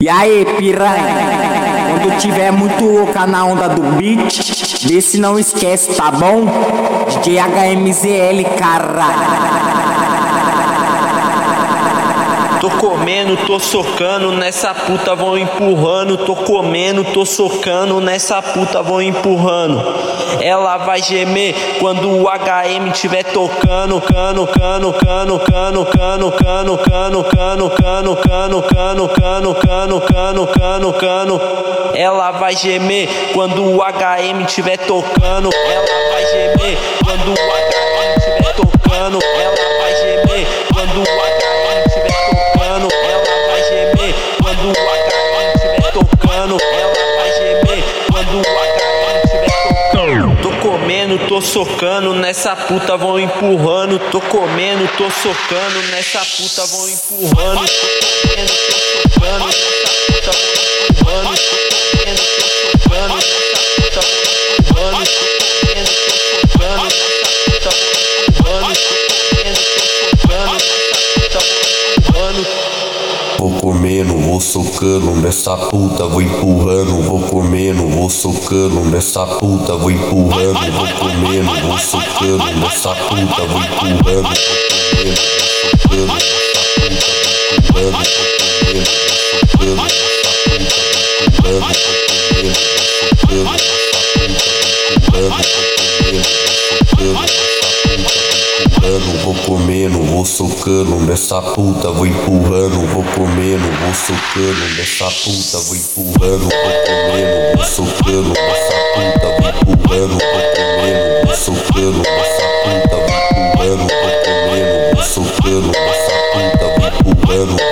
E aí, piranha, quando tiver muito louca na onda do beat, vê se não esquece, tá bom? DJ HMZL, caralho. Tô comendo, tô socando, nessa puta vão empurrando. Tô comendo, tô socando, nessa puta vão empurrando. Ela vai gemer quando o HM tiver tocando. Cano, cano, cano, cano, cano, cano, cano, cano, cano, cano, cano, cano, cano, cano, cano, cano. Ela vai gemer quando o HM tiver tocando. Ela vai gemer quando o HM tiver tocando. Ela vai gemer quando o HM tiver tocando. Ela vai gemer quando o HM tiver tocando. Ela vai gemer quando o HM tiver tocando. Tô comendo, tô socando, nessa puta vão empurrando. Tô comendo, tô socando, nessa puta vão empurrando. Tô comendo, tô socando, nessa puta vão empurrando. Tô comendo, tô socando, nessa puta vão empurrando. Tô comendo, tô socando, nessa puta vão empurrando. Tô comendo, tô socando, nessa puta vão empurrando. Vou comendo, vou socando, nessa puta vou empurrando. Vou comendo, vou socando, nessa puta vou empurrando. Vou comendo, vou socando, nessa puta vou empurrando. Vou comendo, vou socando, nessa puta vou empurrando. Vou comendo, vou socando, nessa puta vou empurrando. Vou comendo, vou socando, nessa puta vou empurrando. Vou comendo, vou socando, nessa puta vou empurrando. Vou comendo, vou socando, nessa puta vou empurrando. Vou comendo, vou socando, nessa puta vou empurrando.